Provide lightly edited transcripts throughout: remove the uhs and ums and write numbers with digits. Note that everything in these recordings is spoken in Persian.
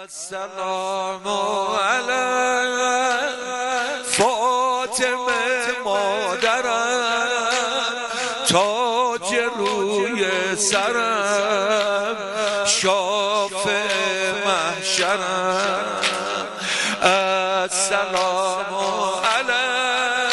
السلام علیک فاطمه مادرم، تاج روی سرم، شافع محشرم. السلام علیک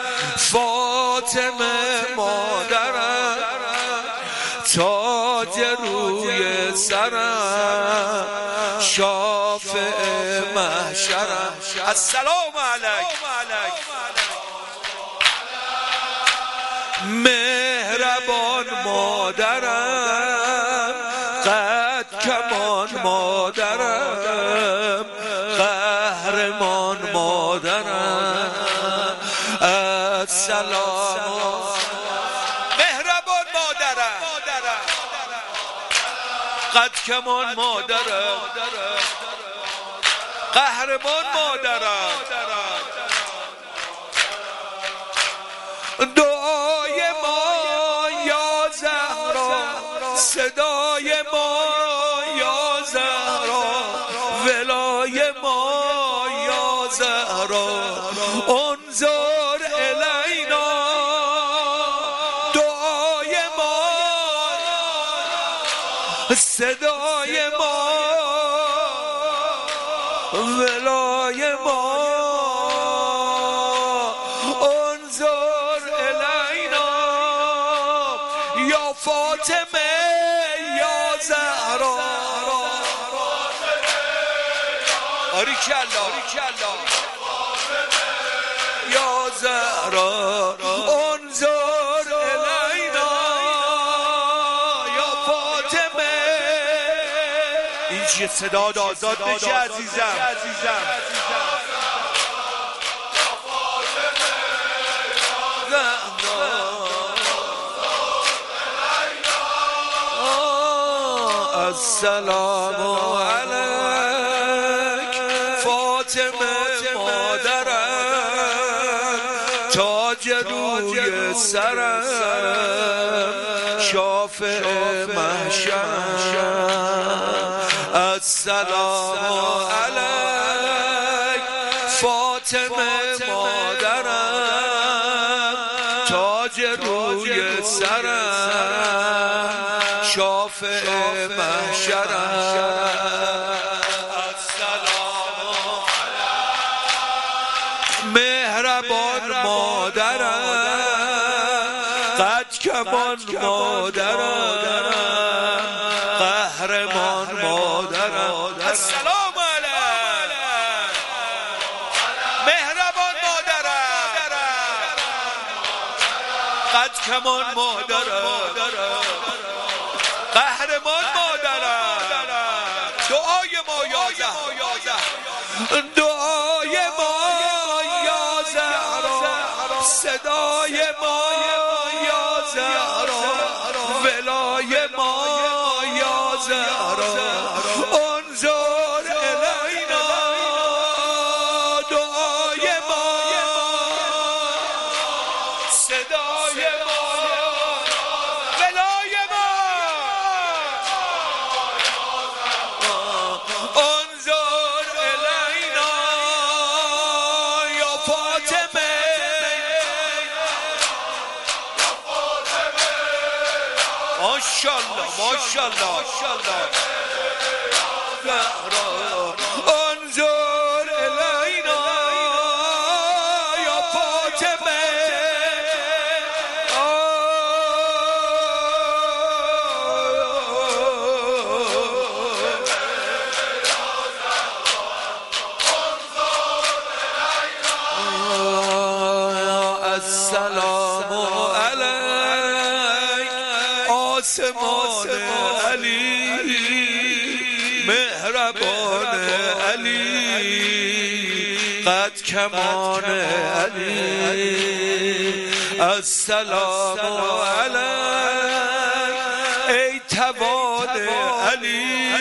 فاطمه مادرم، تاج روی سرم، شافع محشرم. السلام علیک مهربان مادرم، قد کمان مادرم، قهرمان مادرم. السلام مهربان مادرم، قد کمان مادرم، قهرمان مادرم. دعای ما یا زهرا، صدای ما یا زهرا، ولای ما یا زهرا، انظر الینا. دعای ما، صدای ما، ولای ما، انظر الینا. یا فاطمه یا زهرا، آریکالله یا زهرا، انظر الینا. یا فاطمه. این چیه؟ صدا آزاد بشه عزیزم. السلام علیک فاطمه مادرم، تاج روی سرم، شافع محشرم. السلام علیک فاطمه مادرم، تاج روی سرم، شافع محشرم. السلام مهربان مادرم، قد کمان مادرم، قهرمان مادرم. السلام علیک مهربان مادرم، قد کمان مادرم، قهرمان مادرم. دعای ما یا زهرا، دعای ما یا زهرا، صدای ما یا زهرا، ولای ما یا زهرا، انظر الینا. دعای ما، صدای ما، ولای ما، انظر الینا. یا فاطمه ماشاءالله زهرا، انظر الینا. یا فاطمه السلام علیک آسمان علی، مهربان علی، قد کمان علی. السلام علیک ای توان علی،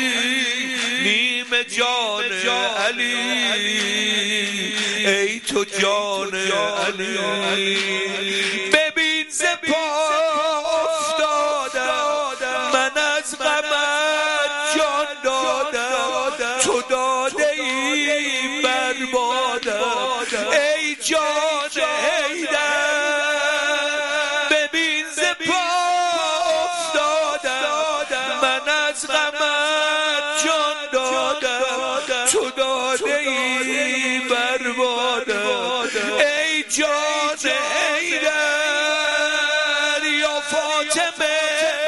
نیم جان علی، ای تو جان علی. ببین ز پا افتادم من از غمت جان دادم، جان حیدر ببین ز پا افتادم من از غمت جان دادم تو داده ای بربادم ای جان حیدر یا فاطمه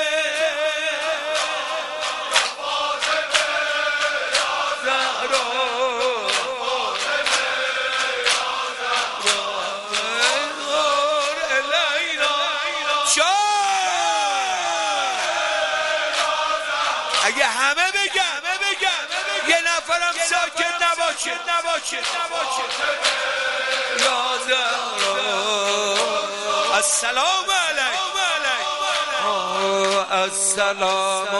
اگه همه بگم یه نفرم ساکت نباشه یا زهرا السلام علیک السلام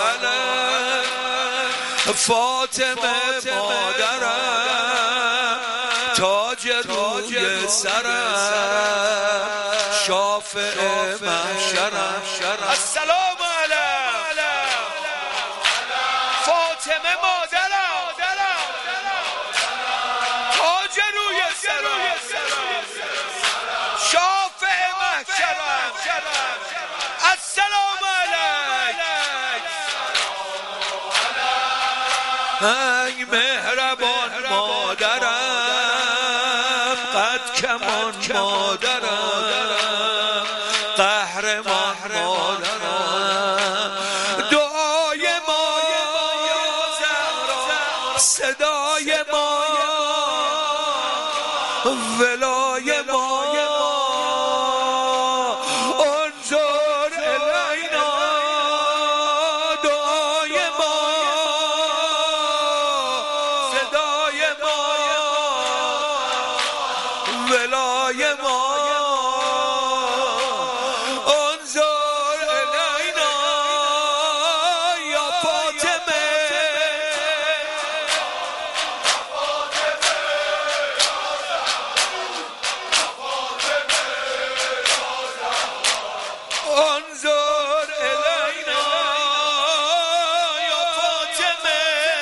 علیک فاطمه مادرم تاج روی سرم شافع محشرم السلام فاطمه مادرم تاج روی سرم شافع محشرم السلام علیک ای مهربان مادرم قد کمان مادرم قهرمان مادرم دعای ما صدای ما ولای ما انظر الینا دعای ما صدای ما ولای ما انظر الینا یا فاطمه انظر الینا یا فاطمه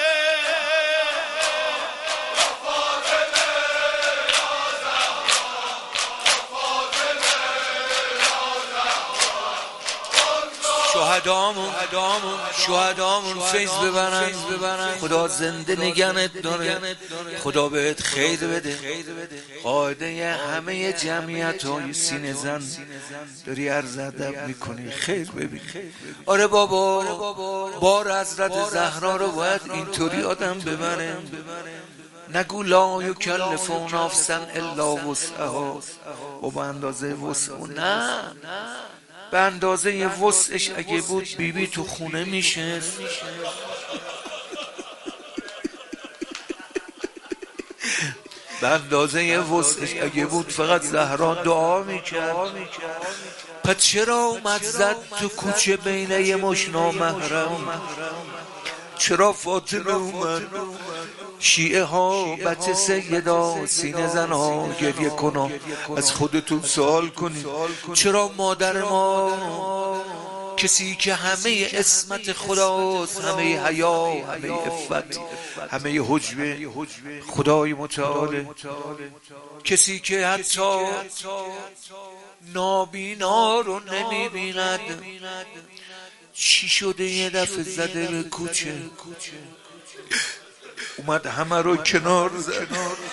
شهدامون فیض ببرن خدا زنده نگنت داره خدا بهت خیر بده قاعده همه جمعیت های سینه زن داری عرض ادب میکنی خیر ببین آره بابا بار حضرت زهرا رو باید اینطوری آدم ببره نگو لا یکلف نفسا الا وسعها و به اندازه وسع نه به اندازه وسعش اگه بود بیبی تو خونه میشه به اندازه وسعش اگه بود فقط زهرا دعا میکرد پس چرا اومد زد تو کوچه بین یه مش نامحرم چرا فاطمه اومد شیعه ها بچه سیدا سینه زن ها گریه کنا از خودتون سوال کنید چرا مادر ما کسی که همه اسمت خداست همه حیا همه عفت همه حجبه خدای متعال کسی که حتی نابینا رو نمیبیند چی شده یه دفعه زده به کوچه اومد همه رو کنار زد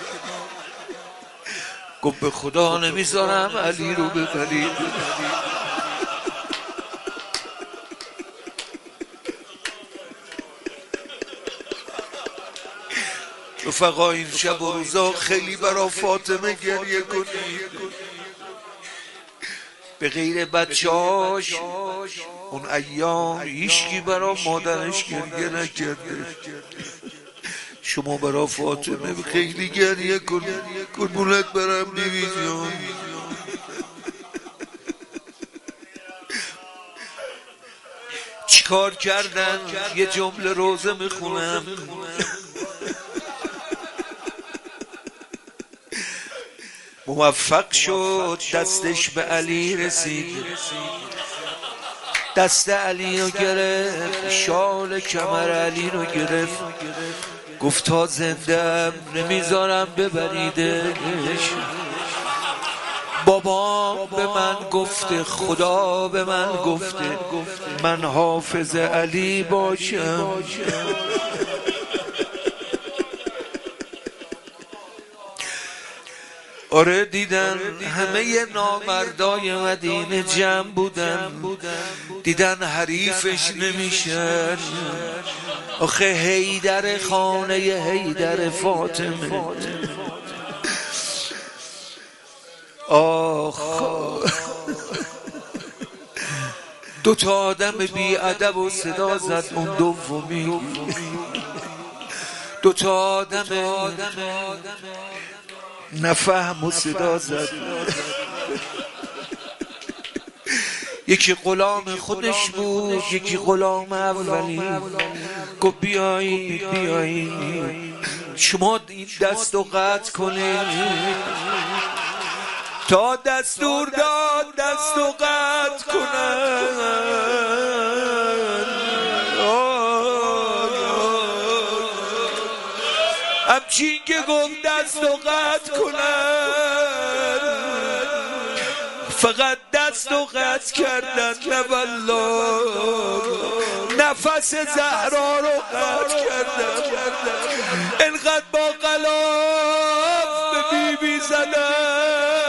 گفت به خدا نمیذارم علی رو ببرید رفقا این شب و روزا خیلی برا فاطمه گریه کنید به غیر بچهاش اون ایام هیچکی برا مادرش گریه نکرده شما برا فاطمه خیلی گریه کنید قربونت برم بیبی جان چیکار کردن یه جمله روزه میخونم موفق شد دستش به علی رسید دست علی رو گرفت شال کمر علی رو گرفت گفت تا زندم نمیذارم ببریدش بابام به من گفته، خدا به من گفته من حافظ علی باشم. آره دیدن همه نامردای مدینه جمع بودن، دیدن حریفش نمیشن. آخه حیدر خانه حیدر فاطمه، آخ دو تا آدم بی ادب و صدا زد اون دومی، دو تا آدم نفهم و صدا زد. یکی غلام خودش بود، یکی غلام اولی. گفت بیایید بیایید شما این دست رو قطع کنید. تا دستور داد دست رو قطع کنن. همچین که گفت دست رو قطع کنن، فقط دست رو قطع کردن، نه والله نفس زهرا رو قطع کردن. انقدر با غلاف به بی بی زدن.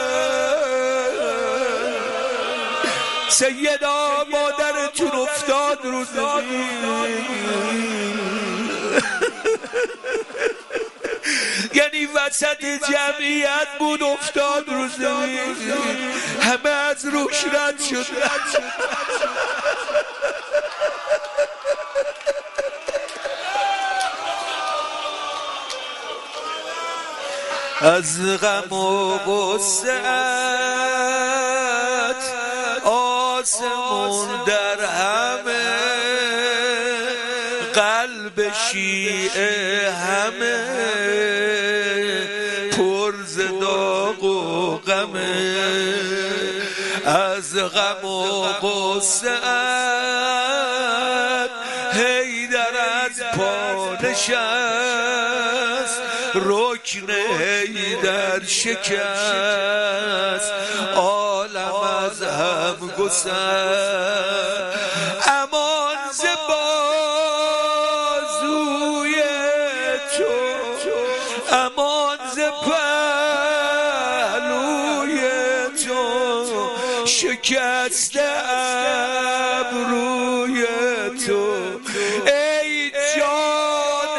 سیدا مادرتون افتاد رو زمین. یعنی وسط جمعیت بود افتاد رو زمین، همه از روش رد شد. از غم و غصه‌ات آسمون در همه، قلب شیعه همه پر ز داغ و غمه. از غم و غصه‌ات حیدر از پا نشست، رکن حیدر شکست، عالم از هم گسست. امان ز بازوی تو، امان ز پهلوی تو، شکسته ابروی تو. ای جان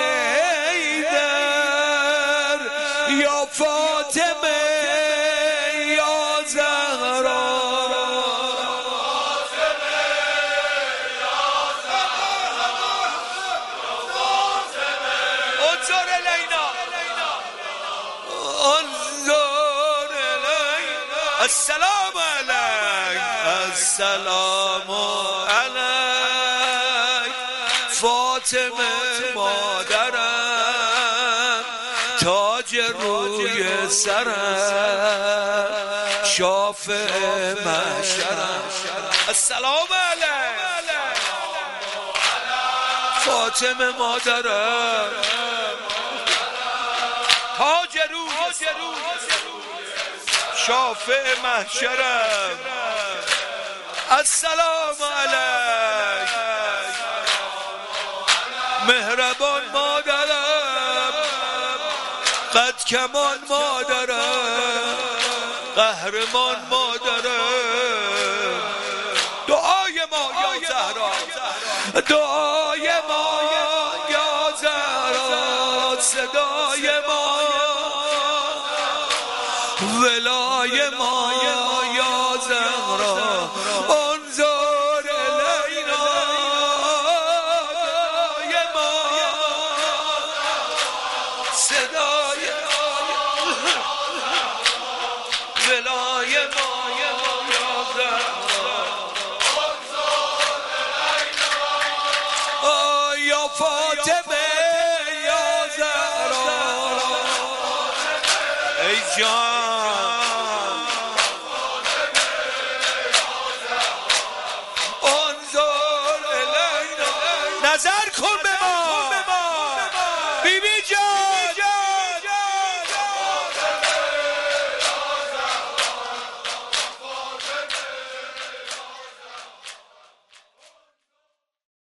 حیدر یا فاطمه یا زهرا، انظر الینا انظر الینا. السلام علیک السلام علیک فاطمه مادرم، تاج روی سرم، شافع محشرم. السلام علیک فاطمه مادرم، تاج روی شافع محشرم. السلام علیک مهربان مادرم، قد کمان مادرم، قهرمان مادرم. دعای ما یا زهرا، دعای ما یا زهرا، صدای ما، ولای ما یا زهرا. انظر الینا دعای ما، صدای ولای ما یا زهرا. یا فاطمه یا زهرا. ای جان